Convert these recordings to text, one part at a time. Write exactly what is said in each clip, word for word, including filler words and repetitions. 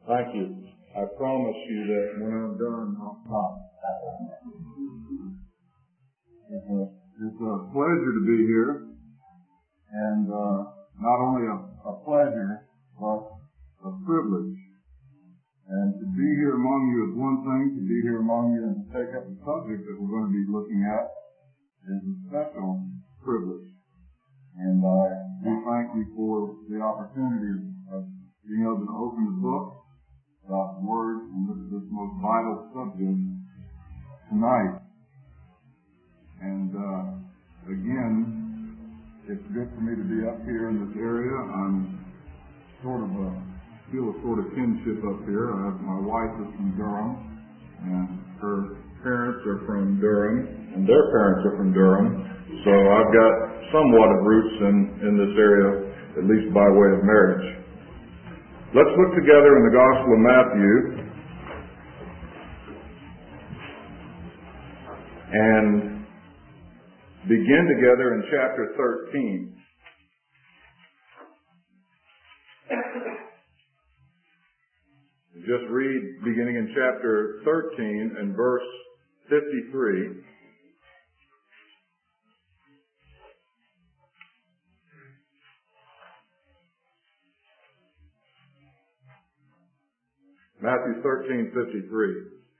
Thank you. I promise you that when I'm done, I'll stop. It's a, it's a pleasure to be here, and uh, not only a, a pleasure, but a privilege. And to be here among you is one thing, to be here among you and to take up the subject that we're going to be looking at is a special privilege. And I do thank you for the opportunity of being able to open the book, God's Word, and look at this most vital subject tonight. And uh, again, it's good for me to be up here in this area. I'm sort of a, feel a sort of kinship up here. I have, my wife is from Durham, and her parents are from Durham, and their parents are from Durham. So I've got somewhat of roots in, in this area, at least by way of marriage. Let's look together in the Gospel of Matthew and begin together in chapter thirteen. Just read beginning in chapter thirteen and verse fifty-three. Matthew thirteen fifty-three.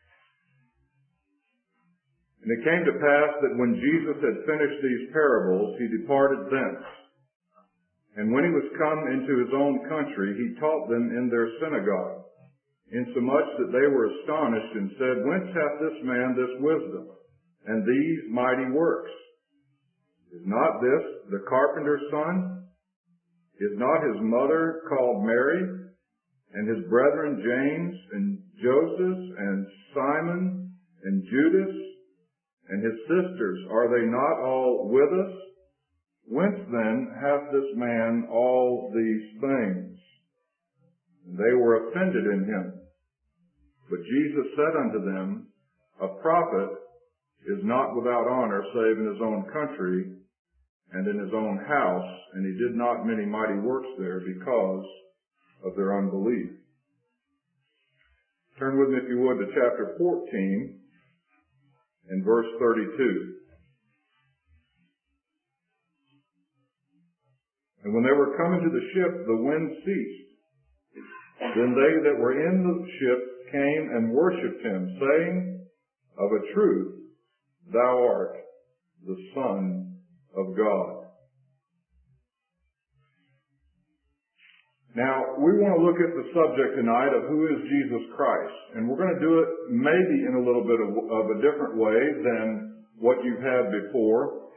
And it came to pass that when Jesus had finished these parables, he departed thence. And when he was come into his own country, he taught them in their synagogue, insomuch that they were astonished and said, Whence hath this man this wisdom, and these mighty works? Is not this the carpenter's son? Is not his mother called Mary? And his brethren James and Joseph and Simon and Judas and his sisters, are they not all with us? Whence then hath this man all these things? And they were offended in him. But Jesus said unto them, A prophet is not without honor save in his own country and in his own house. And he did not many mighty works there because of their unbelief. Turn with me, if you would, to chapter fourteen and verse thirty-two. And when they were come into the ship, the wind ceased. Then they that were in the ship came and worshipped him, saying, Of a truth, thou art the Son of God. Now, we want to look at the subject tonight of who is Jesus Christ. And we're going to do it maybe in a little bit of, of a different way than what you've had before.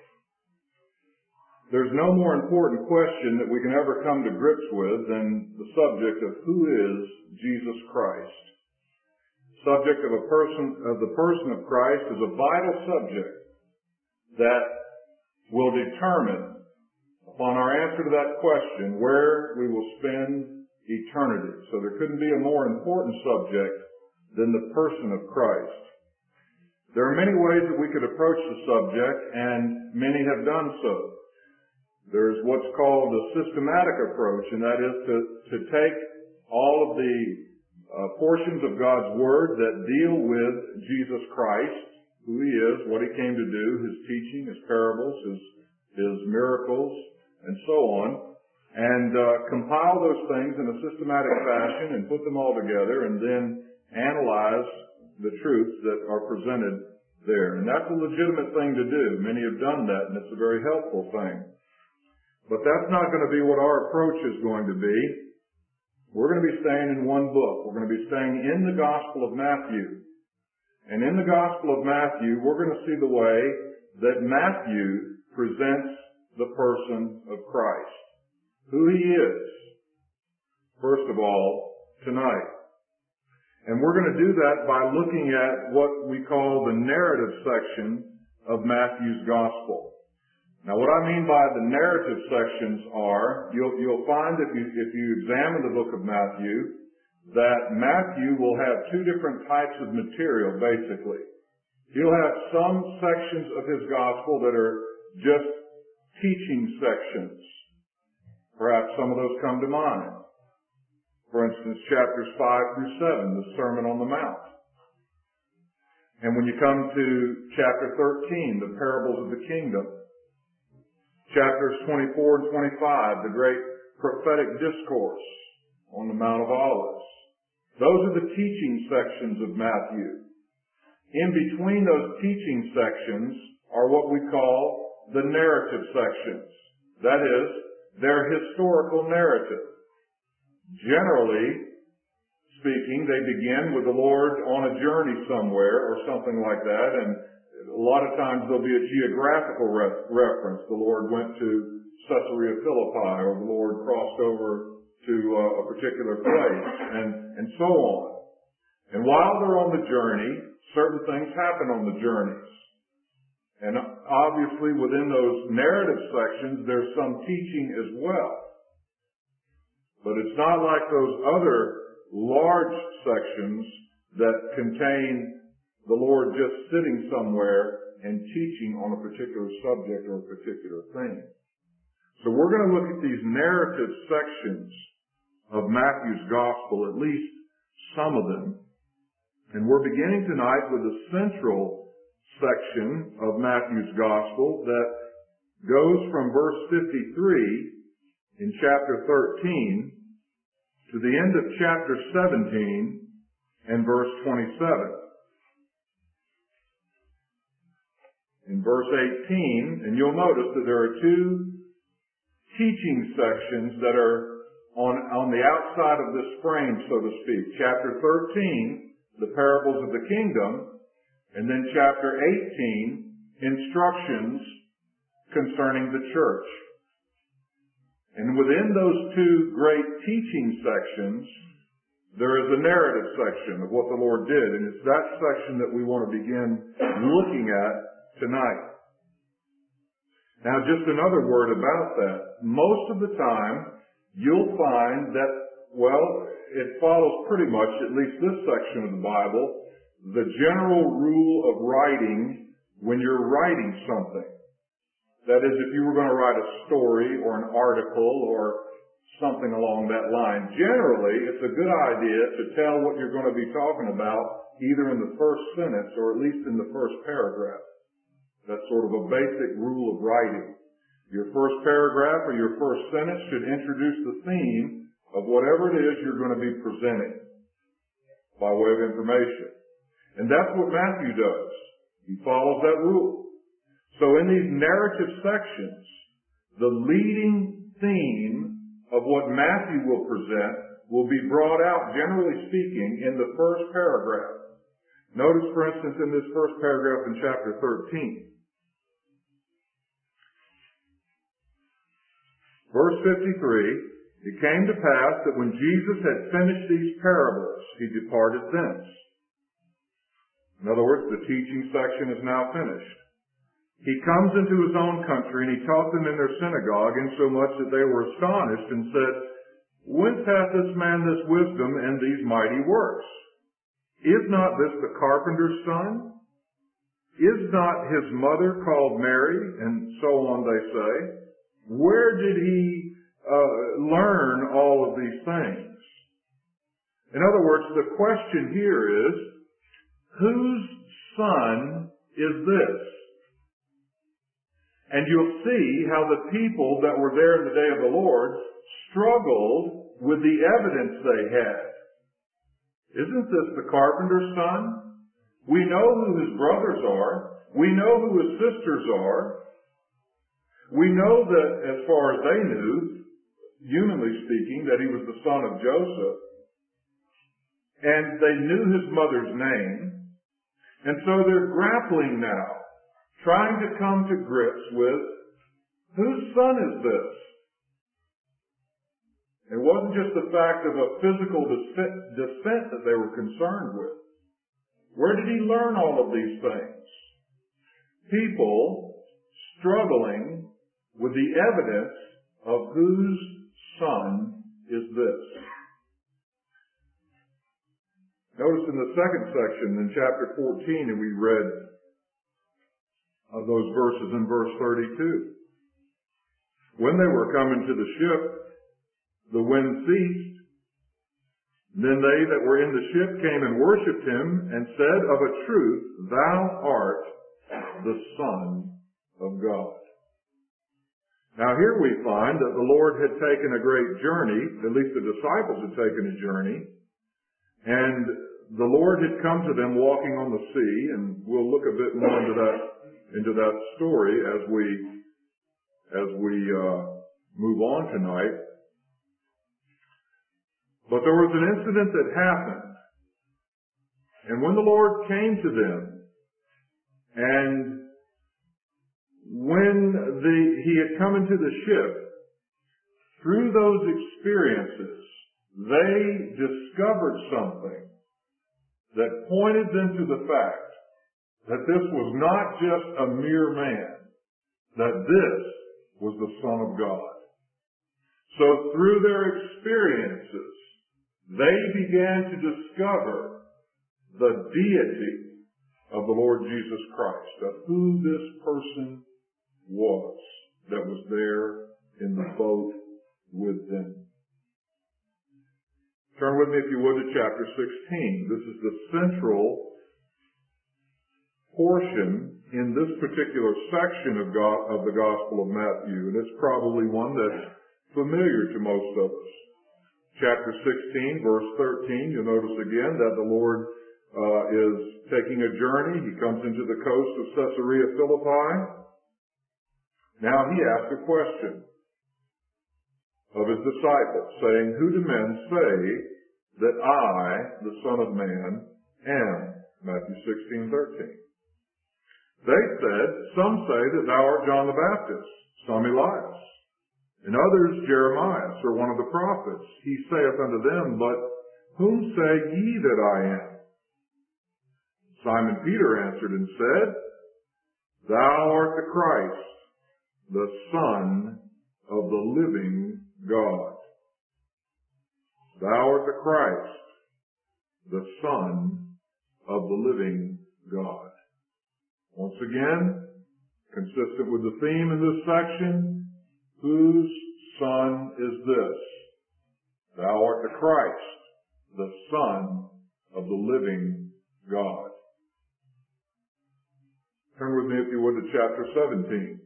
There's no more important question that we can ever come to grips with than the subject of who is Jesus Christ. Subject of a person, of the person of Christ is a vital subject that will determine, upon our answer to that question, where we will spend eternity. So there couldn't be a more important subject than the person of Christ. There are many ways that we could approach the subject, and many have done so. There's what's called a systematic approach, and that is to, to take all of the uh, portions of God's Word that deal with Jesus Christ, who He is, what He came to do, His teaching, His parables, His, His miracles, and so on, and uh, compile those things in a systematic fashion and put them all together and then analyze the truths that are presented there. And that's a legitimate thing to do. Many have done that, and it's a very helpful thing. But that's not going to be what our approach is going to be. We're going to be staying in one book. We're going to be staying in the Gospel of Matthew. And in the Gospel of Matthew, we're going to see the way that Matthew presents the person of Christ, who He is, first of all, tonight. And we're going to do that by looking at what we call the narrative section of Matthew's Gospel. Now, what I mean by the narrative sections are, you'll, you'll find if you, if you examine the book of Matthew, that Matthew will have two different types of material, basically. He'll have some sections of his Gospel that are just teaching sections. Perhaps some of those come to mind. For instance, chapters five through seven, the Sermon on the Mount. And when you come to chapter thirteen, the parables of the kingdom. Chapters twenty-four and twenty-five, the great prophetic discourse on the Mount of Olives. Those are the teaching sections of Matthew. In between those teaching sections are what we call the narrative sections. That is, their historical narrative. Generally speaking, they begin with the Lord on a journey somewhere or something like that, and a lot of times there'll be a geographical re- reference. The Lord went to Caesarea Philippi, or the Lord crossed over to uh, a particular place, and, and so on. And while they're on the journey, certain things happen on the journeys. And obviously within those narrative sections, there's some teaching as well. But it's not like those other large sections that contain the Lord just sitting somewhere and teaching on a particular subject or a particular thing. So we're going to look at these narrative sections of Matthew's Gospel, at least some of them. And we're beginning tonight with the central section of Matthew's Gospel that goes from verse fifty-three in chapter thirteen to the end of chapter seventeen and verse twenty-seven. In verse eighteen, and you'll notice that there are two teaching sections that are on, on the outside of this frame, so to speak. Chapter thirteen, the parables of the kingdom, and then chapter eighteen, instructions concerning the church. And within those two great teaching sections, there is a narrative section of what the Lord did. And it's that section that we want to begin looking at tonight. Now, just another word about that. Most of the time, you'll find that, well, it follows pretty much, at least this section of the Bible, the general rule of writing when you're writing something. That is, if you were going to write a story or an article or something along that line, generally it's a good idea to tell what you're going to be talking about either in the first sentence or at least in the first paragraph. That's sort of a basic rule of writing. Your first paragraph or your first sentence should introduce the theme of whatever it is you're going to be presenting by way of information. And that's what Matthew does. He follows that rule. So in these narrative sections, the leading theme of what Matthew will present will be brought out, generally speaking, in the first paragraph. Notice, for instance, in this first paragraph in chapter thirteen. Verse fifty-three, it came to pass that when Jesus had finished these parables, he departed thence. In other words, the teaching section is now finished. He comes into his own country, and he taught them in their synagogue, insomuch that they were astonished, and said, Whence hath this man this wisdom and these mighty works? Is not this the carpenter's son? Is not his mother called Mary? And so on, they say. Where did he uh, learn all of these things? In other words, the question here is, whose son is this? And you'll see how the people that were there in the day of the Lord struggled with the evidence they had. Isn't this the carpenter's son? We know who his brothers are. We know who his sisters are. We know that, as far as they knew, humanly speaking, that he was the son of Joseph. And they knew his mother's name. And so they're grappling now, trying to come to grips with, whose son is this? It wasn't just the fact of a physical descent that they were concerned with. Where did he learn all of these things? People struggling with the evidence of whose son is this. Notice in the second section in chapter fourteen, and we read of those verses in verse thirty-two. When they were coming to the ship, the wind ceased, Then they that were in the ship came and worshipped him, and said, Of a truth, thou art the Son of God. Now here we find that the Lord had taken a great journey, at least the disciples had taken a journey, and the Lord had come to them walking on the sea, and we'll look a bit more into that, into that story as we, as we, uh, move on tonight. But there was an incident that happened. And when the Lord came to them, and when the, he had come into the ship, through those experiences, they discovered something that pointed them to the fact that this was not just a mere man, that this was the Son of God. So through their experiences, they began to discover the deity of the Lord Jesus Christ, of who this person was that was there in the boat with them. Turn with me, if you would, to chapter sixteen. This is the central portion in this particular section of, God, of the Gospel of Matthew, and it's probably one that's familiar to most of us. Chapter sixteen, verse thirteen, you'll notice again that the Lord uh, is taking a journey. He comes into the coast of Caesarea Philippi. Now he asks a question of his disciples, saying, Who do men say that I, the Son of Man, am? Matthew sixteen, thirteen. They said, Some say that thou art John the Baptist, some Elias, and others Jeremiah, or one of the prophets. He saith unto them, But whom say ye that I am? Simon Peter answered and said, Thou art the Christ, the Son of the living God. Thou art the Christ, the Son of the living God. Once again, consistent with the theme in this section, whose Son is this? Thou art the Christ, the Son of the living God. Turn with me, if you would, to chapter seventeen.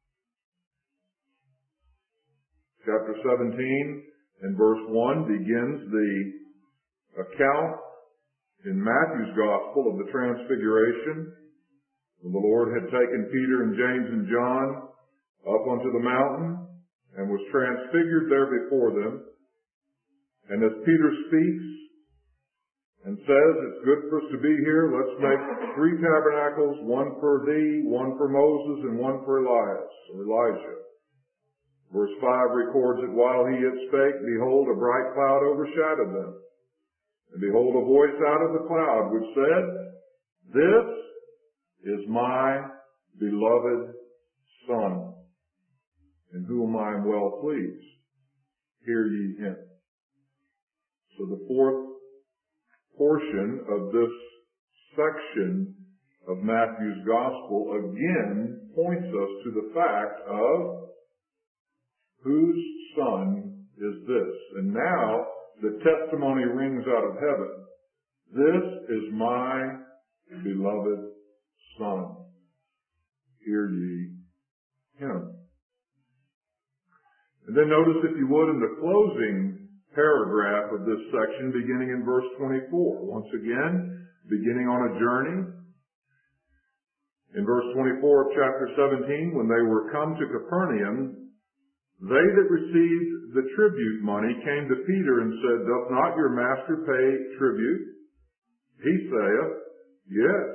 Chapter seventeen and verse one begins the account in Matthew's Gospel of the Transfiguration. The Lord had taken Peter and James and John up onto the mountain and was transfigured there before them. And as Peter speaks and says, It's good for us to be here, let's make three tabernacles, one for thee, one for Moses, and one for Elias, or Elijah. Verse five records that while he yet spake, behold, a bright cloud overshadowed them. And behold, a voice out of the cloud which said, This is my beloved Son, in whom I am well pleased. Hear ye him. So the fourth portion of this section of Matthew's Gospel again points us to the fact of whose Son is this? And now the testimony rings out of heaven. This is my beloved Son. Hear ye him. And then notice, if you would, in the closing paragraph of this section, beginning in verse twenty-four. Once again, beginning on a journey. In verse twenty-four of chapter seventeen, when they were come to Capernaum, they that received the tribute money came to Peter and said, Doth not your master pay tribute? He saith, Yes.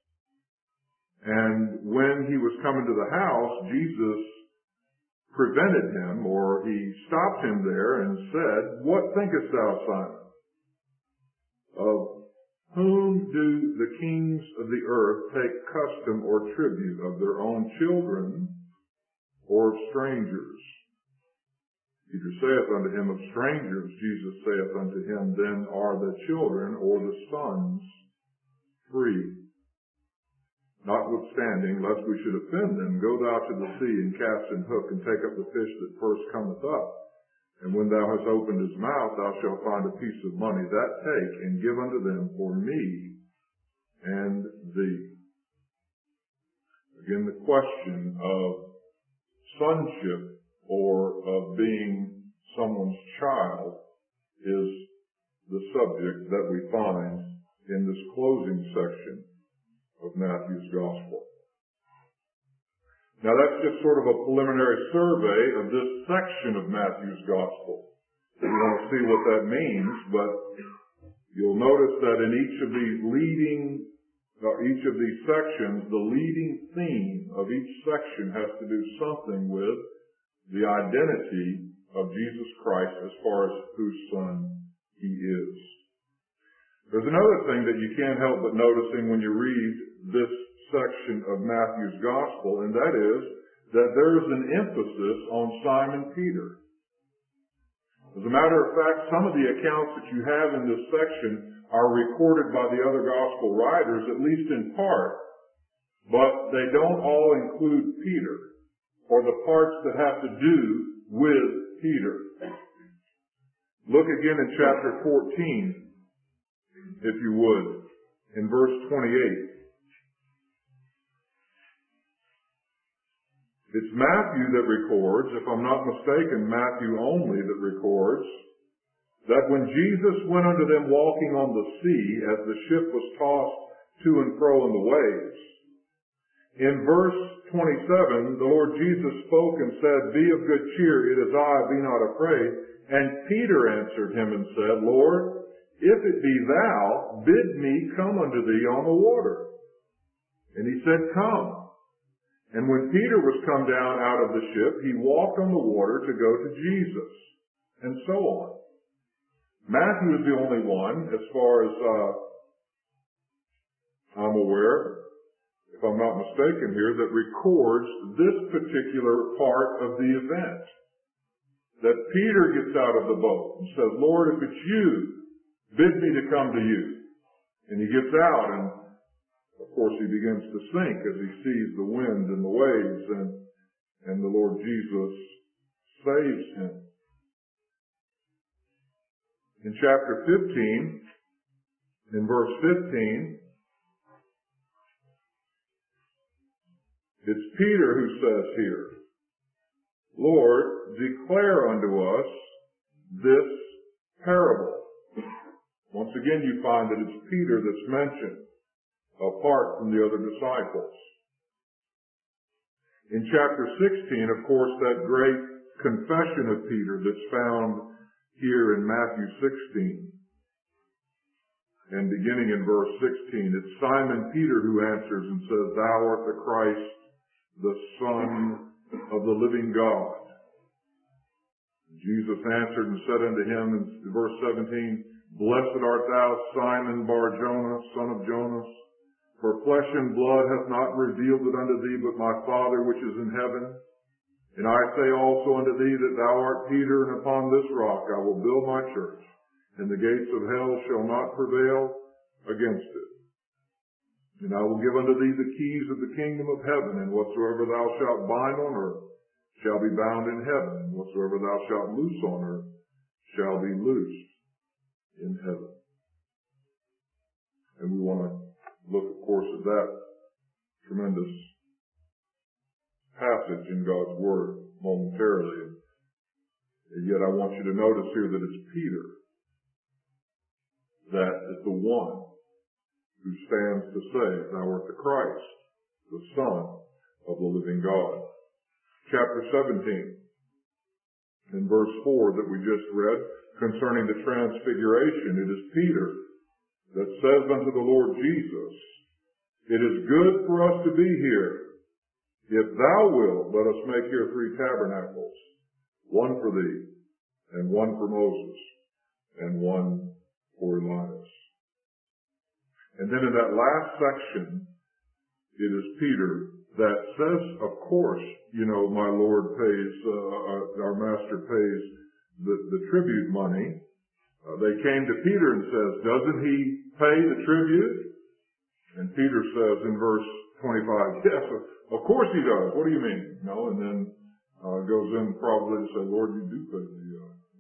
And when he was coming to the house, Jesus prevented him, or he stopped him there and said, What thinkest thou, Simon? Of whom do the kings of the earth take custom or tribute, of their own children or of strangers? Peter saith unto him, Of strangers. Jesus saith unto him, Then are the children or the sons free. Notwithstanding, lest we should offend them, go thou to the sea and cast an hook and take up the fish that first cometh up. And when thou hast opened his mouth, thou shalt find a piece of money. That take and give unto them for me and thee. Again, the question of sonship or of being someone's child is the subject that we find in this closing section of Matthew's Gospel. Now that's just sort of a preliminary survey of this section of Matthew's Gospel. We want to see what that means, but you'll notice that in each of these leading, uh, each of these sections, the leading theme of each section has to do something with the identity of Jesus Christ as far as whose son he is. There's another thing that you can't help but noticing when you read this section of Matthew's Gospel, and that is that there is an emphasis on Simon Peter. As a matter of fact, some of the accounts that you have in this section are recorded by the other Gospel writers, at least in part, but they don't all include Peter, or the parts that have to do with Peter. Look again in chapter fourteen, if you would, in verse twenty-eight. It's Matthew that records, if I'm not mistaken, Matthew only that records, that when Jesus went unto them walking on the sea as the ship was tossed to and fro in the waves, in verse twenty-seven, the Lord Jesus spoke and said, Be of good cheer, it is I, be not afraid. And Peter answered him and said, Lord, if it be thou, bid me come unto thee on the water. And he said, Come. And when Peter was come down out of the ship, he walked on the water to go to Jesus, and so on. Matthew is the only one, as far as uh, I'm aware, if I'm not mistaken here, that records this particular part of the event. That Peter gets out of the boat and says, Lord, if it's you, bid me to come to you. And he gets out, and of course he begins to sink as he sees the wind and the waves, and, and the Lord Jesus saves him. In chapter fifteen, in verse fifteen, it's Peter who says here, Lord, declare unto us this parable. Once again you find that it's Peter that's mentioned, apart from the other disciples. In chapter sixteen, of course, that great confession of Peter that's found here in Matthew sixteen. And beginning in verse sixteen, it's Simon Peter who answers and says, Thou art the Christ, the Son of the living God. Jesus answered and said unto him in verse seventeen, Blessed art thou, Simon Bar-Jonah, son of Jonas, for flesh and blood hath not revealed it unto thee, but my Father which is in heaven. And I say also unto thee that thou art Peter, and upon this rock I will build my church, and the gates of hell shall not prevail against it. And I will give unto thee the keys of the kingdom of heaven, and whatsoever thou shalt bind on earth shall be bound in heaven, and whatsoever thou shalt loose on earth shall be loosed in heaven. And we want to look, of course, at that tremendous passage in God's Word momentarily. And yet I want you to notice here that it's Peter that is the one who stands to say, Thou art the Christ, the Son of the living God. Chapter seventeen, in verse four that we just read, concerning the transfiguration, it is Peter that says unto the Lord Jesus, It is good for us to be here. If thou wilt, let us make here three tabernacles, one for thee, and one for Moses, and one for Elias. And then in that last section, it is Peter that says, of course, you know, my Lord pays, uh, our Master pays the, the tribute money. Uh, they came to Peter and says, doesn't he pay the tribute? And Peter says in verse twenty-five, yes, of course he does. What do you mean? No, and then uh, goes in probably to say, Lord, you do pay the, uh,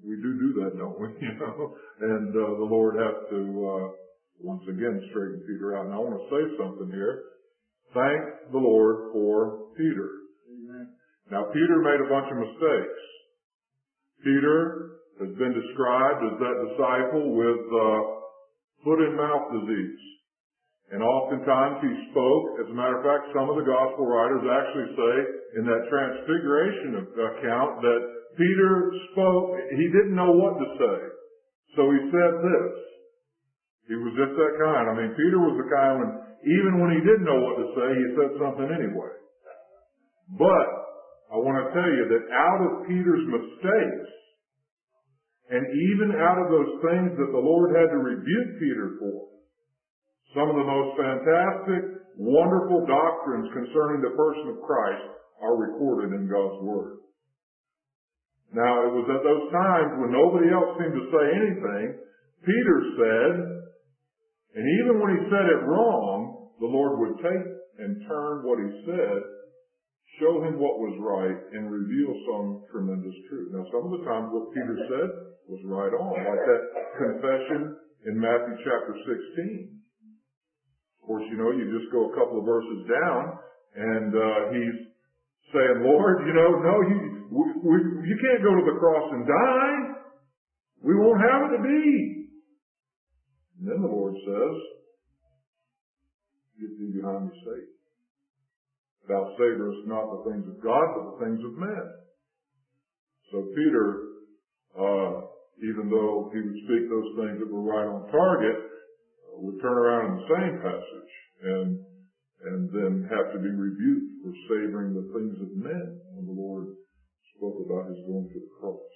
we do do that, don't we? You know, and uh, the Lord has to uh, once again straighten Peter out. And I want to say something here. Thank the Lord for Peter. Amen. Now, Peter made a bunch of mistakes. Peter has been described as that disciple with uh, foot and mouth disease. And oftentimes he spoke. As a matter of fact, some of the gospel writers actually say in that transfiguration account that Peter spoke, he didn't know what to say. So he said this. He was just that kind. I mean, Peter was the kind when, even when he didn't know what to say, he said something anyway. But I want to tell you that out of Peter's mistakes, and even out of those things that the Lord had to rebuke Peter for, some of the most fantastic, wonderful doctrines concerning the person of Christ are recorded in God's Word. Now, it was at those times when nobody else seemed to say anything, Peter said, and even when he said it wrong, the Lord would take and turn what he said, show him what was right, and reveal some tremendous truth. Now, some of the times what Peter said was right on, like that confession in Matthew chapter sixteen. Of course, you know, you just go a couple of verses down, and uh, he's saying, Lord, you know, no, you we, we, you can't go to the cross and die. We won't have it to be. And then the Lord says, get thee behind me, Satan. Thou savorest not the things of God, but the things of men. So Peter, uh, even though he would speak those things that were right on target, uh, would turn around in the same passage and and then have to be rebuked for savoring the things of men when the Lord spoke about his going to the cross.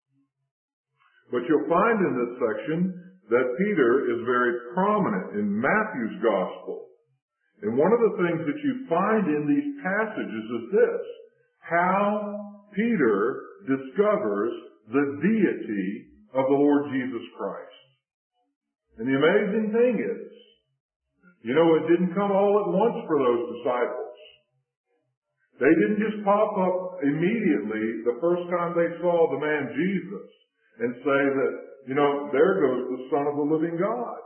But you'll find in this section that Peter is very prominent in Matthew's gospel. And one of the things that you find in these passages is this: how Peter discovers the deity of the Lord Jesus Christ. And the amazing thing is, you know, it didn't come all at once for those disciples. They didn't just pop up immediately the first time they saw the man Jesus and say that, you know, there goes the Son of the living God.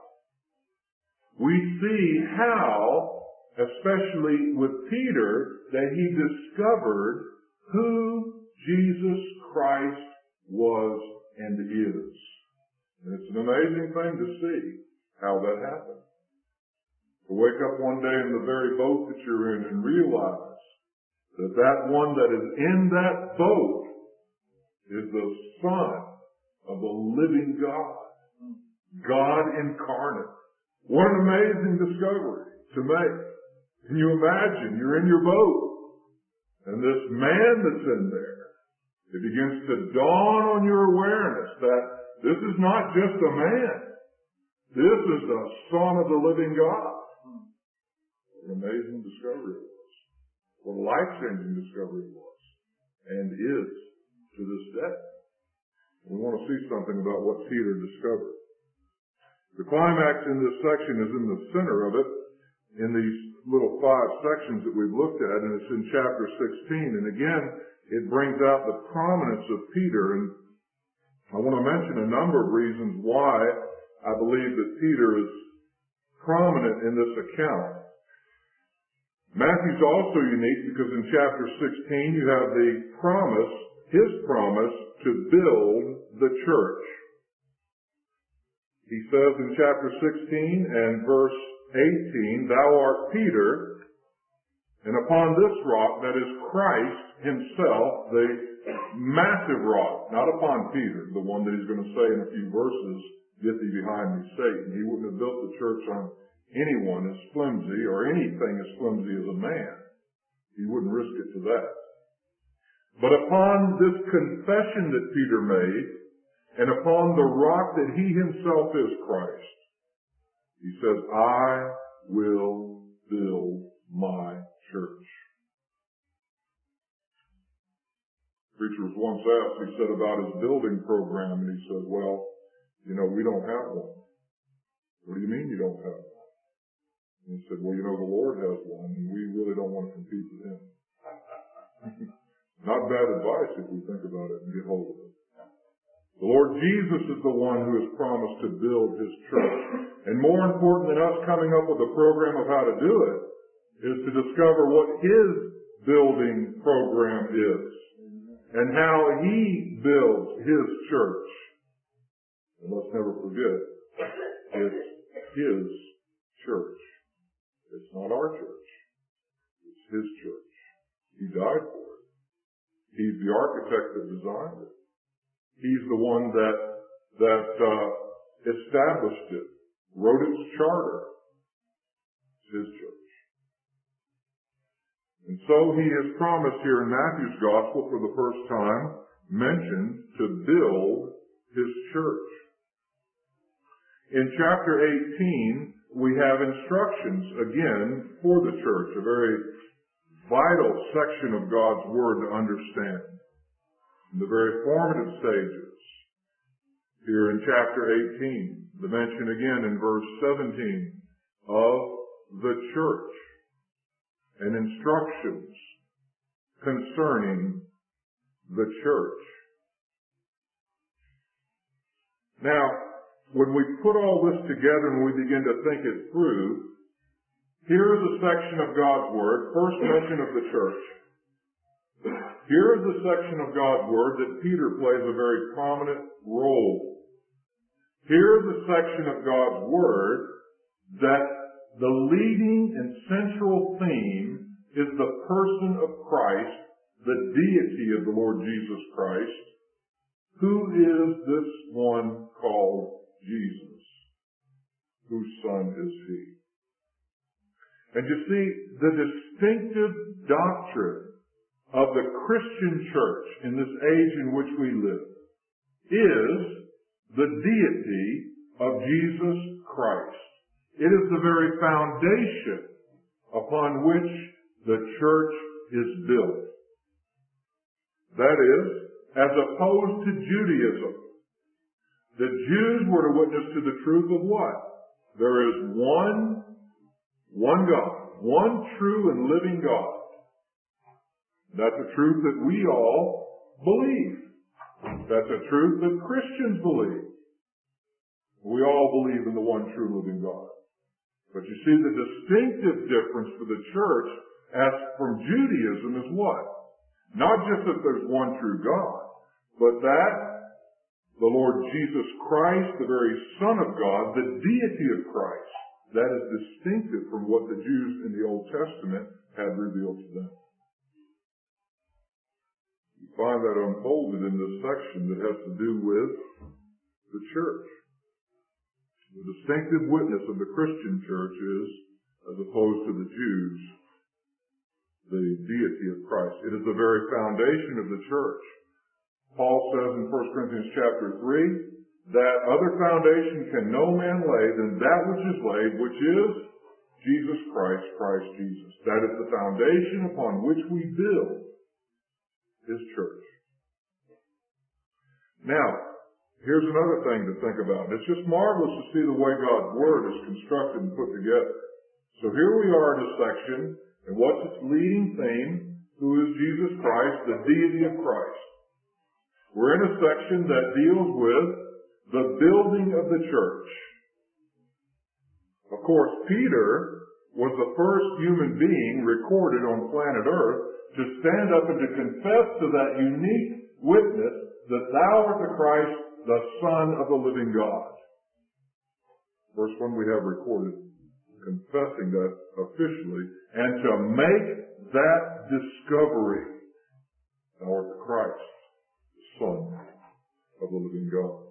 We see how, especially with Peter, that he discovered who Jesus Christ was and is. And it's an amazing thing to see how that happened. To wake up one day in the very boat that you're in and realize that that one that is in that boat is the Son of the living God. God incarnate. What an amazing discovery to make. Can you imagine? You're in your boat, and this man that's in there, it begins to dawn on your awareness that this is not just a man. This is the Son of the living God. What an amazing discovery it was. What a life-changing discovery it was, and is to this day. We want to see something about what Peter discovered. The climax in this section is in the center of it, in these little five sections that we've looked at, and it's in chapter sixteen. And again, it brings out the prominence of Peter. And I want to mention a number of reasons why I believe that Peter is prominent in this account. Matthew's also unique because in chapter sixteen you have the promise, his promise, to build the church. He says in chapter sixteen and verse eighteen, Thou art Peter, and upon this rock, that is Christ himself, the massive rock, not upon Peter, the one that he's going to say in a few verses, get thee behind me, Satan. He wouldn't have built the church on anyone as flimsy or anything as flimsy as a man. He wouldn't risk it to that. But upon this confession that Peter made, and upon the rock that he himself is, Christ, he says, I will build my church. The preacher was once asked, he said about his building program, and he said, well, you know, we don't have one. What do you mean you don't have one? And he said, well, you know, the Lord has one, and we really don't want to compete with him. Not bad advice if we think about it and get hold of it. The Lord Jesus is the one who has promised to build His church. And more important than us coming up with a program of how to do it is to discover what His building program is and how He builds His church. And let's never forget, it's His church. It's not our church. It's His church. He died for it. He's the architect that designed it. He's the one that that uh, established it, wrote its charter. It's His church. And so He has promised here in Matthew's Gospel for the first time, mentioned to build His church. In chapter eighteen, we have instructions again for the church, a very vital section of God's Word to understand. In the very formative stages. Here in chapter eighteen, the mention again in verse seventeen of the church and instructions concerning the church. Now, when we put all this together and we begin to think it through, here is a section of God's Word, first mention of the church. Here is a section of God's Word that Peter plays a very prominent role. Here is a section of God's Word that the leading and central theme is the person of Christ, the deity of the Lord Jesus Christ. Who is this one called Jesus? Whose son is He? And you see, the distinctive doctrine of the Christian church in this age in which we live is the deity of Jesus Christ. It is the very foundation upon which the church is built. That is, as opposed to Judaism. The Jews were to witness to the truth of what? There is one, one God, one true and living God. That's a truth that we all believe. That's a truth that Christians believe. We all believe in the one true living God. But you see, the distinctive difference for the church as from Judaism is what? Not just that there's one true God, but that the Lord Jesus Christ, the very Son of God, the deity of Christ, that is distinctive from what the Jews in the Old Testament had revealed to them. You find that unfolded in this section that has to do with the church. The distinctive witness of the Christian church is, as opposed to the Jews, the deity of Christ. It is the very foundation of the church. Paul says in First Corinthians chapter three, that other foundation can no man lay than that which is laid, which is Jesus Christ, Christ Jesus. That is the foundation upon which we build His church. Now, here's another thing to think about. It's just marvelous to see the way God's Word is constructed and put together. So here we are in a section, and what's its leading theme? Who is Jesus Christ, the deity of Christ. We're in a section that deals with the building of the church. Of course, Peter was the first human being recorded on planet Earth to stand up and to confess to that unique witness that thou art the Christ, the Son of the living God. First one we have recorded confessing that officially, and to make that discovery, thou art the Christ, the Son of the living God.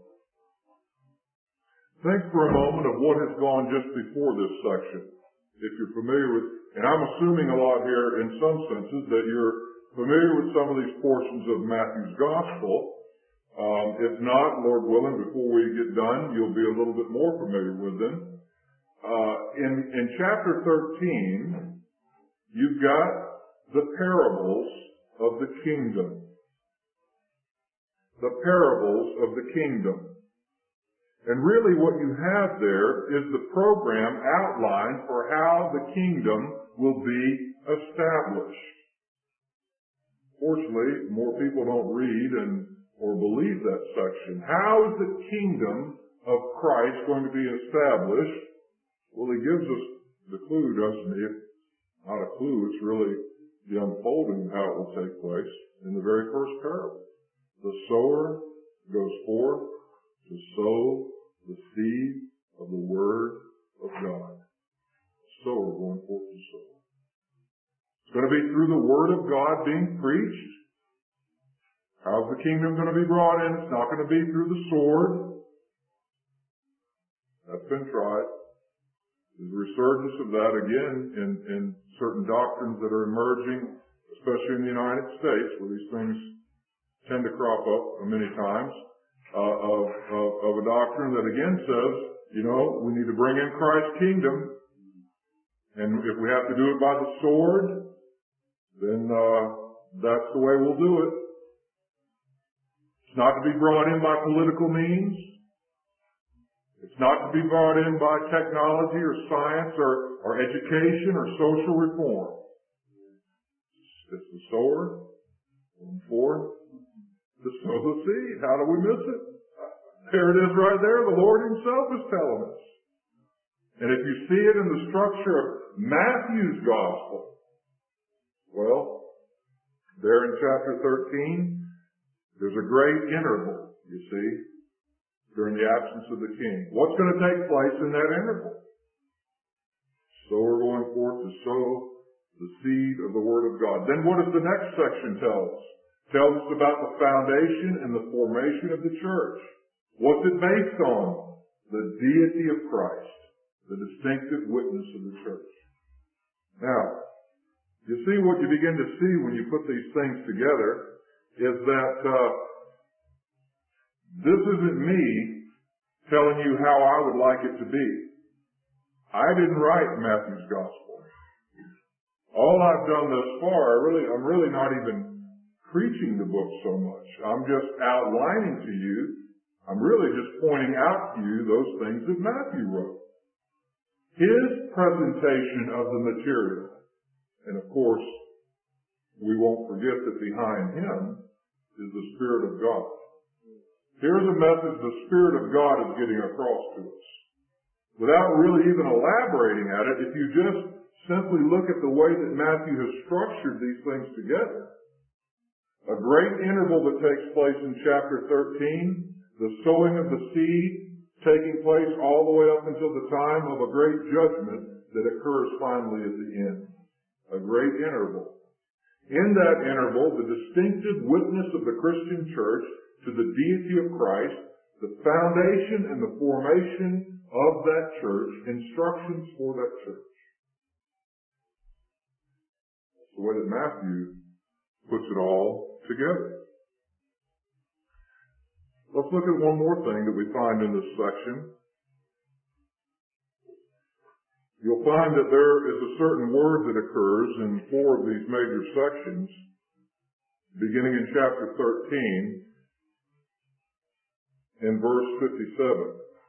Think for a moment of what has gone just before this section. If you're familiar with, and I'm assuming a lot here in some senses that you're familiar with some of these portions of Matthew's Gospel. Um, if not, Lord willing, before we get done, you'll be a little bit more familiar with them. Uh, in, in chapter thirteen, you've got the parables of the kingdom. The parables of the kingdom. And really what you have there is the program outlined for how the kingdom will be established. Fortunately, more people don't read and or believe that section. How is the kingdom of Christ going to be established? Well, he gives us the clue, doesn't he? Not a clue, it's really the unfolding of how it will take place in the very first parable. The sower goes forth to sow the seed of the Word of God. The sower going forth to sow. It's going to be through the Word of God being preached. How's the kingdom going to be brought in? It's not going to be through the sword. That's been tried. There's a resurgence of that again in, in certain doctrines that are emerging, especially in the United States, where these things tend to crop up many times, uh, of, of, of a doctrine that again says, you know, we need to bring in Christ's kingdom, and if we have to do it by the sword, then uh, that's the way we'll do it. It's not to be brought in by political means. It's not to be brought in by technology or science or, or education or social reform. It's the sower going forth to sow the seed. How do we miss it? There it is right there. The Lord Himself is telling us. And if you see it in the structure of Matthew's Gospel, well, there in chapter thirteen, there's a great interval, you see, during the absence of the king. What's going to take place in that interval? So we're going forth to sow the seed of the Word of God. Then what does the next section tell us? It tells us about the foundation and the formation of the church. What's it based on? The deity of Christ, the distinctive witness of the church. Now, you see what you begin to see when you put these things together is that uh, this isn't me telling you how I would like it to be. I didn't write Matthew's Gospel. All I've done thus far, I really, I'm really not even preaching the book so much. I'm just outlining to you, I'm really just pointing out to you those things that Matthew wrote. His presentation of the material. And of course, we won't forget that behind him is the Spirit of God. Here's a message the Spirit of God is getting across to us. Without really even elaborating at it, if you just simply look at the way that Matthew has structured these things together, a great interval that takes place in chapter thirteen, the sowing of the seed taking place all the way up until the time of a great judgment that occurs finally at the end. A great interval. In that interval, the distinctive witness of the Christian church to the deity of Christ, the foundation and the formation of that church, instructions for that church. That's the way that Matthew puts it all together. Let's look at one more thing that we find in this section. You'll find that there is a certain word that occurs in four of these major sections, beginning in chapter thirteen, in verse fifty-seven.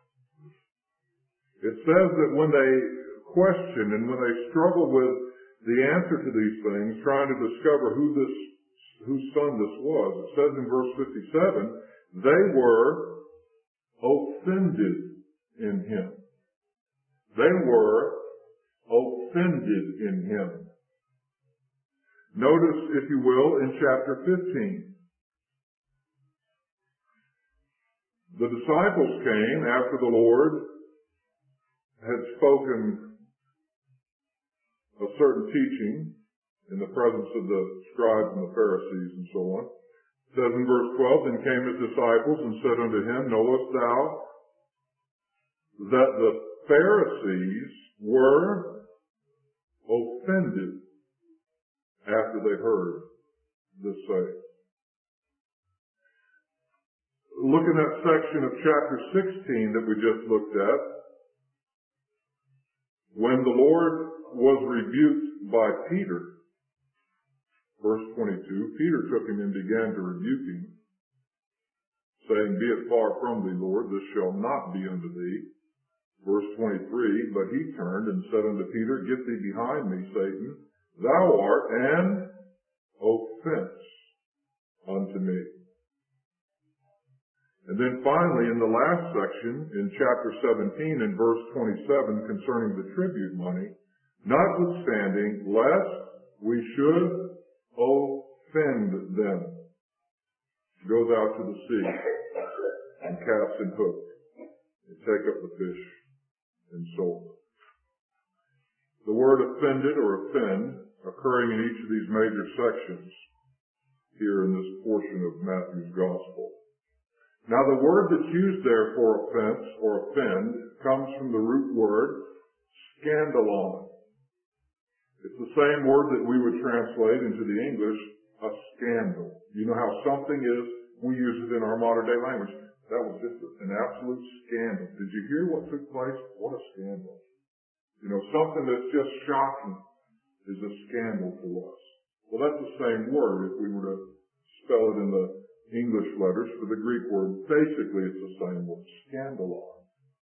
It says that when they question and when they struggle with the answer to these things, trying to discover who this, whose son this was, it says in verse fifty-seven, they were offended in him. They were offended in him. Notice, if you will, in chapter fifteen. The disciples came after the Lord had spoken a certain teaching in the presence of the scribes and the Pharisees and so on. It says in verse twelve, then came his disciples and said unto him, knowest thou that the Pharisees were offended after they heard this saying? Look in that section of chapter sixteen that we just looked at. When the Lord was rebuked by Peter, verse twenty-two, Peter took him and began to rebuke him, saying, be it far from thee, Lord, this shall not be unto thee. Verse twenty-three, but he turned and said unto Peter, get thee behind me, Satan, thou art an offense unto me. And then finally, in the last section, in chapter seventeen, in verse twenty-seven, concerning the tribute money, notwithstanding, lest we should offend them, goes out to the sea and casts and hooks and take up the fish and sold them. The word offended or offend occurring in each of these major sections here in this portion of Matthew's Gospel. Now the word that's used there for offense or offend comes from the root word scandalon. It's the same word that we would translate into the English a scandal. You know how something is, we use it in our modern day language. That was just an absolute scandal. Did you hear what took place? What a scandal. You know, something that's just shocking is a scandal to us. Well, that's the same word if we were to spell it in the English letters for the Greek word. Basically, it's the same word, scandalon.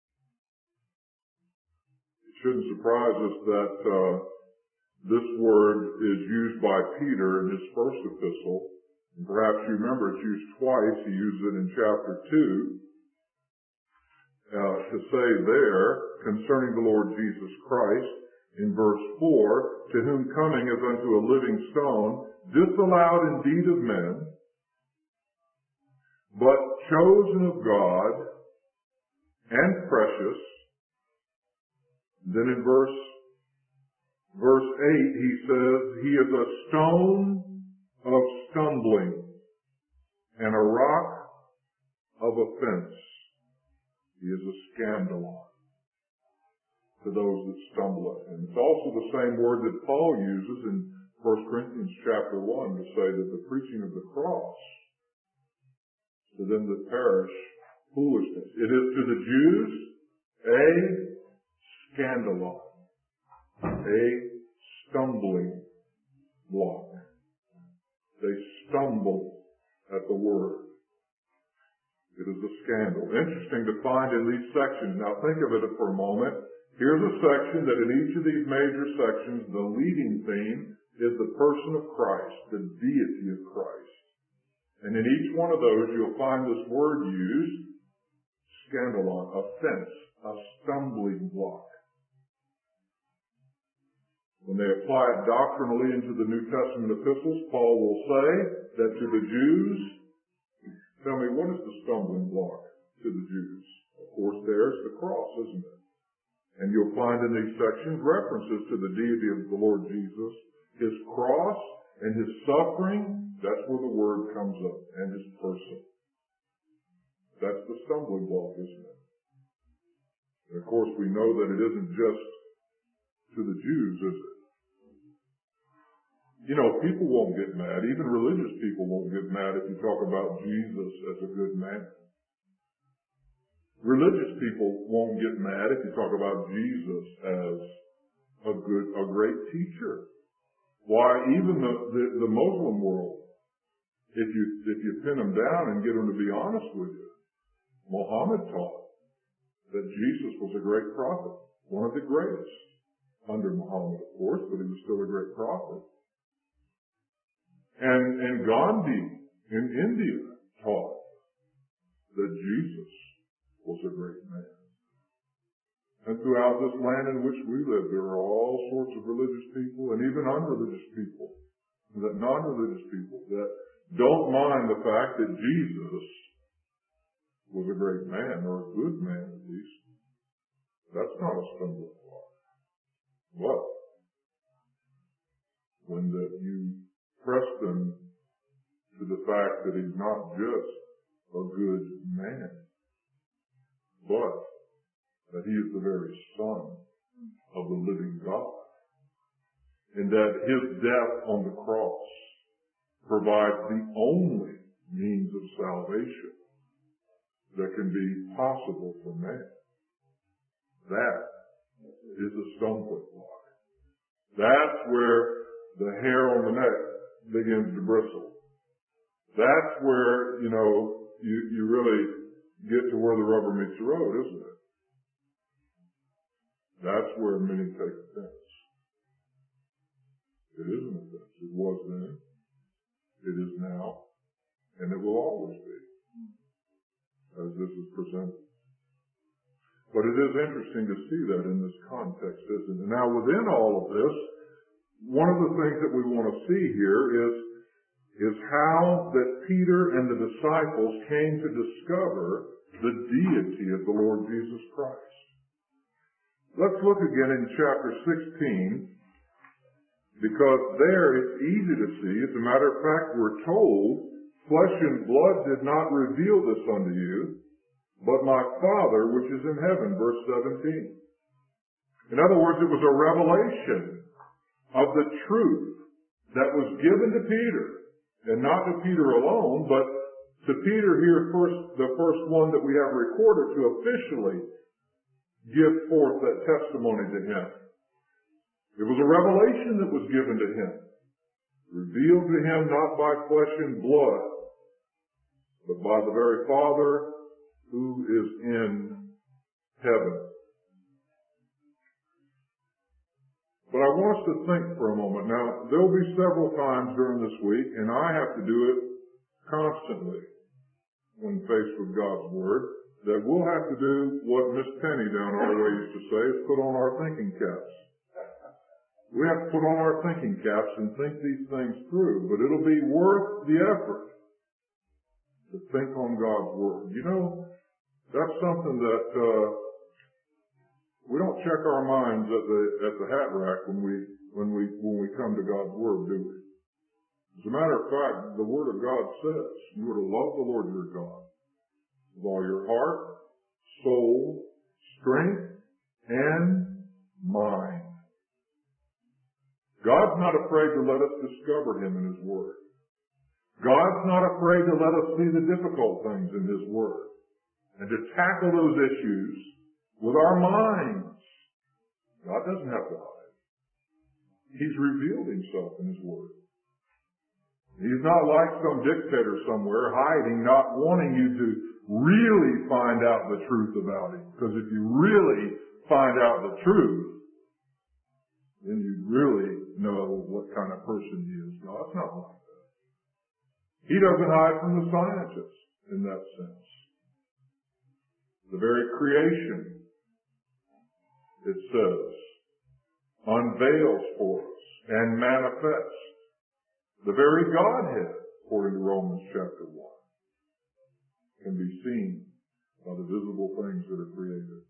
It shouldn't surprise us that uh, this word is used by Peter in his first epistle. And perhaps you remember it's used twice. He used it in chapter two uh, to say there, concerning the Lord Jesus Christ, in verse four, to whom coming as unto a living stone, disallowed indeed of men, but chosen of God and precious. Then in verse verse eight he says, he is a stone of stumbling and a rock of offense. He is a scandalon to those that stumble at him. It's also the same word that Paul uses in First Corinthians chapter one to say that the preaching of the cross to them that perish, foolishness. It is to the Jews a scandalon, a stumbling block. They stumble at the word. It is a scandal. Interesting to find in these sections. Now think of it for a moment. Here's a section that in each of these major sections, the leading theme is the person of Christ, the deity of Christ. And in each one of those, you'll find this word used, scandalon, offense, a stumbling block. When they apply it doctrinally into the New Testament epistles, Paul will say that to the Jews, tell me, what is the stumbling block to the Jews? Of course, there's the cross, isn't it? And you'll find in these sections references to the deity of the Lord Jesus, his cross and his suffering. That's where the word comes up, and his person. That's the stumbling block, isn't it? And of course, we know that it isn't just to the Jews, is it? You know, people won't get mad. Even religious people won't get mad if you talk about Jesus as a good man. Religious people won't get mad if you talk about Jesus as a good, a great teacher. Why, even the, the, the Muslim world, if you, if you pin them down and get them to be honest with you, Muhammad taught that Jesus was a great prophet, one of the greatest. Under Muhammad, of course, but he was still a great prophet. And, and Gandhi in India taught that Jesus was a great man. And throughout this land in which we live, there are all sorts of religious people and even unreligious people, that non-religious people, that don't mind the fact that Jesus was a great man, or a good man at least. That's not a stumbling block. But when the, you press them to the fact that he's not just a good man, but that he is the very Son of the living God, and that his death on the cross provides the only means of salvation that can be possible for man. That is a stumbling block. That's where the hair on the neck begins to bristle. That's where, you know, you, you really get to where the rubber meets the road, isn't it? That's where many take offense. It is an offense. It was then, it is now, and it will always be. as this is presented. But it is interesting to see that in this context, isn't it? Now, within all of this, one of the things that we want to see here is, is how that Peter and the disciples came to discover the deity of the Lord Jesus Christ. Let's look again in chapter sixteen, because there it's easy to see. As a matter of fact, we're told, flesh and blood did not reveal this unto you, but my Father which is in heaven, verse seventeen. In other words, it was a revelation of the truth that was given to Peter, and not to Peter alone, but to Peter here first, the first one that we have recorded to officially give forth that testimony to him. It was a revelation that was given to him, revealed to him not by flesh and blood, but by the very Father who is in heaven. But I want us to think for a moment. Now, there will be several times during this week, and I have to do it constantly when faced with God's Word, that we'll have to do what Miss Penny down our way used to say, is put on our thinking caps. We have to put on our thinking caps and think these things through, but it'll be worth the effort to think on God's Word. You know, that's something that uh, we don't check our minds at the at the hat rack when we when we when we come to God's Word, do we? As a matter of fact, the Word of God says you are to love the Lord your God with all your heart, soul, strength, and mind. God's not afraid to let us discover Him in His Word. God's not afraid to let us see the difficult things in His Word and to tackle those issues with our minds. God doesn't have to hide. He's revealed Himself in His Word. He's not like some dictator somewhere hiding, not wanting you to really find out the truth about Him. Because if you really find out the truth, then you really know what kind of person He is. God's not like that. He doesn't hide from the scientists in that sense. The very creation, it says, unveils for us and manifests the very Godhead, according to Romans chapter one, can be seen by the visible things that are created.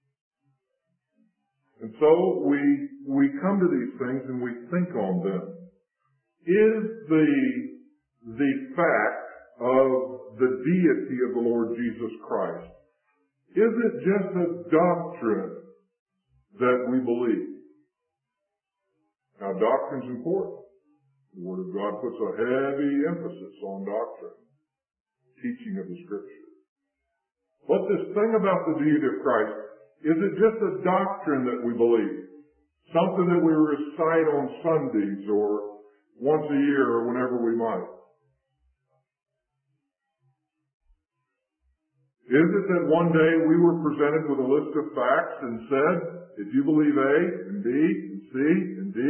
And so we we come to these things and we think on them. Is the the fact of the deity of the Lord Jesus Christ, is it just a doctrine that we believe? Now, doctrine's important. The Word of God puts a heavy emphasis on doctrine, teaching of the Scripture. But this thing about the deity of Christ, is it just a doctrine that we believe? Something that we recite on Sundays or once a year or whenever we might? Is it that one day we were presented with a list of facts and said, if you believe A and B and C and D,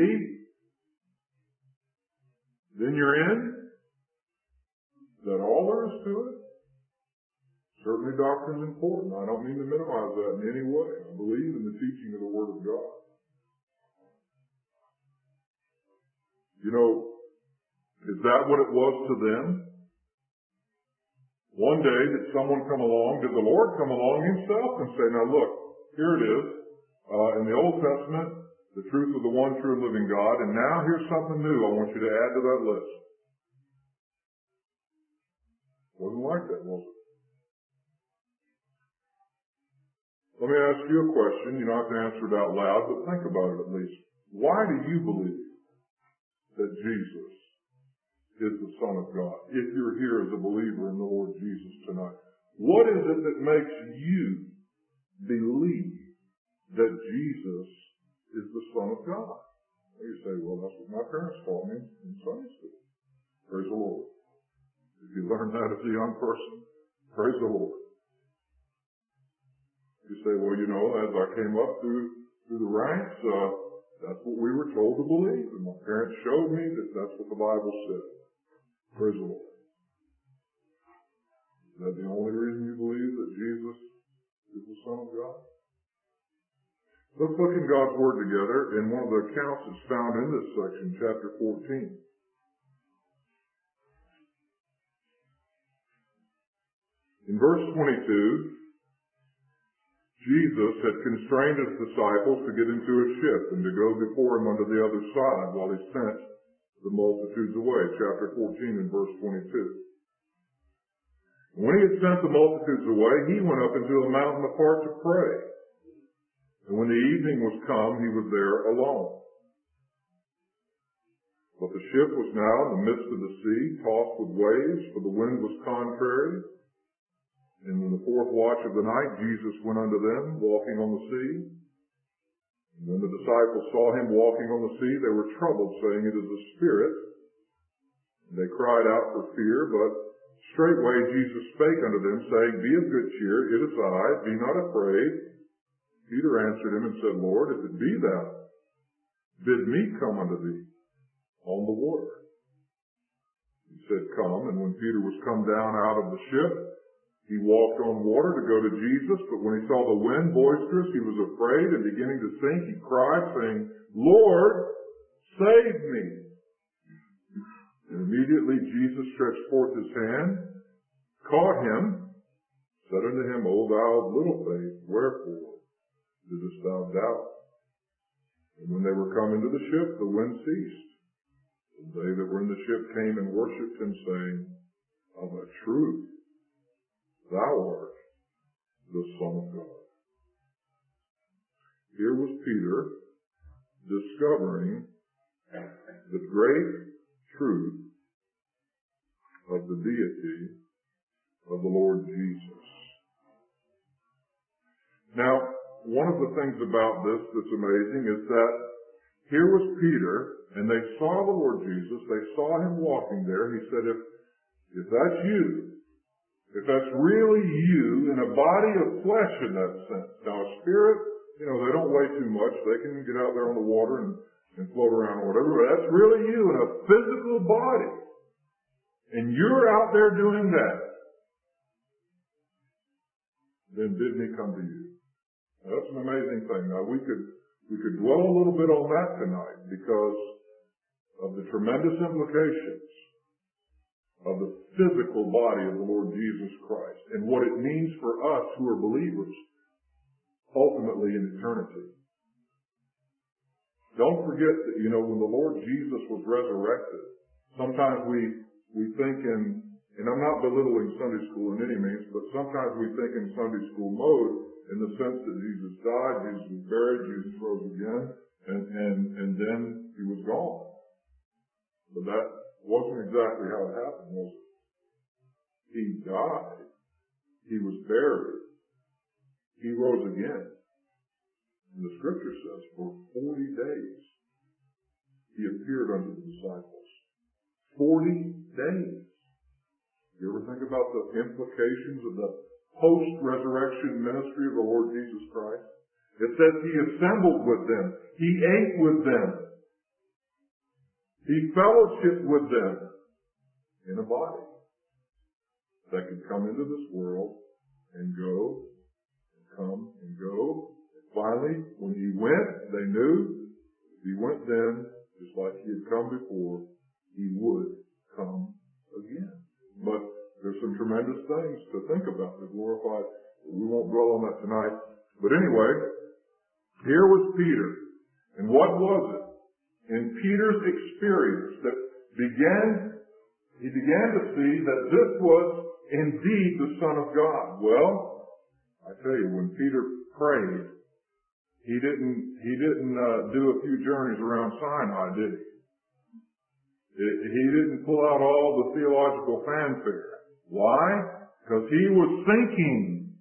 then you're in? Is that all there is to it? Certainly doctrine is important. I don't mean to minimize that in any way. I believe in the teaching of the Word of God. You know, is that what it was to them? One day did someone come along, did the Lord come along Himself and say, now look, here it is, uh, in the Old Testament, the truth of the one true and living God, and now here's something new I want you to add to that list. Wasn't like that, was it? Let me ask you a question. You don't have to answer it out loud, but think about it at least. Why do you believe that Jesus is the Son of God? If you're here as a believer in the Lord Jesus tonight, what is it that makes you believe that Jesus is the Son of God? You say, well, that's what my parents taught me in Sunday school. Praise the Lord. If you learned that as a young person, praise the Lord. You say, well, you know, as I came up through through the ranks, uh, that's what we were told to believe. And my parents showed me that that's what the Bible said. Praise the Lord. that the only reason you believe that Jesus is the Son of God? Let's look in God's Word together in one of the accounts that's found in this section, chapter fourteen. In verse twenty-two, Jesus had constrained his disciples to get into a ship and to go before him unto the other side while he sent the multitudes away. Chapter fourteen and verse twenty-two. When he had sent the multitudes away, he went up into a mountain apart to pray. And when the evening was come, he was there alone. But the ship was now in the midst of the sea, tossed with waves, for the wind was contrary. And in the fourth watch of the night, Jesus went unto them, walking on the sea. And when the disciples saw him walking on the sea, they were troubled, saying, It is a spirit. And they cried out for fear, but straightway Jesus spake unto them, saying, Be of good cheer, it is I, be not afraid. Peter answered him and said, Lord, if it be thou, bid me come unto thee on the water. He said, Come. And when Peter was come down out of the ship, he walked on water to go to Jesus, but when he saw the wind boisterous, he was afraid, and beginning to sink, he cried, saying, Lord, save me. And immediately Jesus stretched forth his hand, caught him, said unto him, O thou of little faith, wherefore didst thou doubt? And when they were come into the ship, the wind ceased. And they that were in the ship came and worshipped him, saying, Of a truth, thou art the Son of God. Here was Peter discovering the great truth of the deity of the Lord Jesus. Now, one of the things about this that's amazing is that here was Peter, and they saw the Lord Jesus. They saw him walking there. He said, if, if that's you, if that's really you in a body of flesh in that sense. Now, a spirit, you know, they don't weigh too much. They can get out there on the water and, and float around or whatever, but that's really you in a physical body. And you're out there doing that. Then bid me come to you. Now, that's an amazing thing. Now, we could, we could dwell a little bit on that tonight because of the tremendous implications of the physical body of the Lord Jesus Christ and what it means for us who are believers ultimately in eternity. Don't forget that, you know, when the Lord Jesus was resurrected, sometimes we, we think in, and I'm not belittling Sunday school in any means, but sometimes we think in Sunday school mode in the sense that Jesus died, Jesus was buried, Jesus rose again, and, and, and then he was gone. But that wasn't exactly how it happened, was it? He died. He was buried. He rose again. And the scripture says for forty days he appeared unto the disciples. Forty days. You ever think about the implications of the post-resurrection ministry of the Lord Jesus Christ? It says he assembled with them. He ate with them. He fellowshiped with them in a body that could come into this world and go, and come and go. And finally, when he went, they knew if he went then, just like he had come before, he would come again. But there's some tremendous things to think about to glorify. We won't dwell on that tonight. But anyway, here was Peter. And what was it in Peter's experience that began, he began to see that this was indeed the Son of God? Well, I tell you, when Peter prayed, he didn't, he didn't uh, do a few journeys around Sinai, did he? It, he didn't pull out all the theological fanfare. Why? Because he was sinking.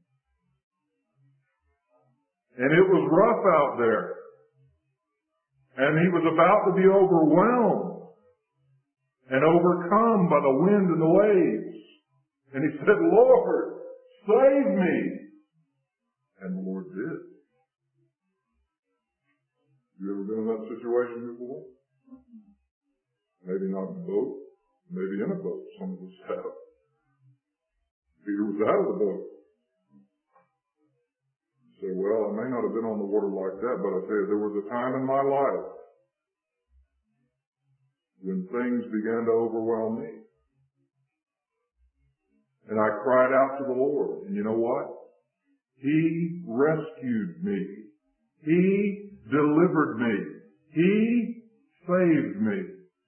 And it was rough out there. And he was about to be overwhelmed and overcome by the wind and the waves. And he said, Lord, save me. And the Lord did. You ever been in that situation before? Maybe not in a boat. Maybe in a boat. Some of us have. Peter was out of the boat. You say, well, I may not have been on the water like that, but I tell you, there was a time in my life when things began to overwhelm me. And I cried out to the Lord. And you know what? He rescued me. He delivered me. He saved me.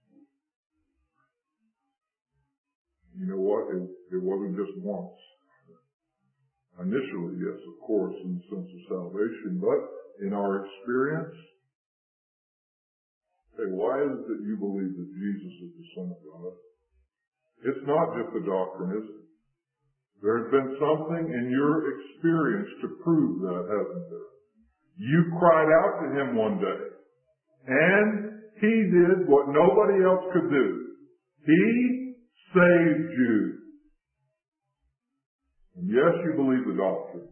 You know what? It, it wasn't just once. Initially, yes, of course, in the sense of salvation, but in our experience, hey, why is it that you believe that Jesus is the Son of God? It's not just a doctrine, is it? There's been something in your experience to prove that, hasn't there? You cried out to Him one day, and He did what nobody else could do. He saved you. And yes, you believe the doctrine.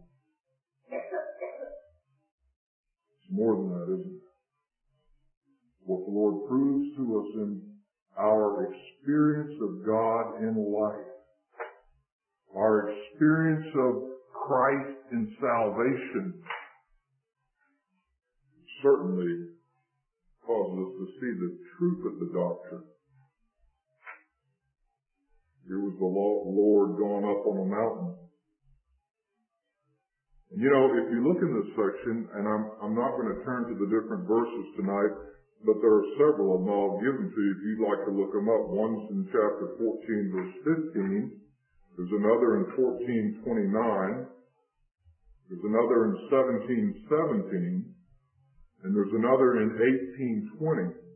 It's more than that, isn't it? What the Lord proves to us in our experience of God in life, our experience of Christ in salvation, certainly causes us to see the truth of the doctrine. Here was the Lord gone up on a mountain. And you know, if you look in this section, and I'm, I'm not going to turn to the different verses tonight, but there are several of them I'll give them to you if you'd like to look them up. One's in chapter fourteen, verse fifteen. There's another in fourteen twenty-nine. There's another in seventeen seventeen. And there's another in eighteen twenty.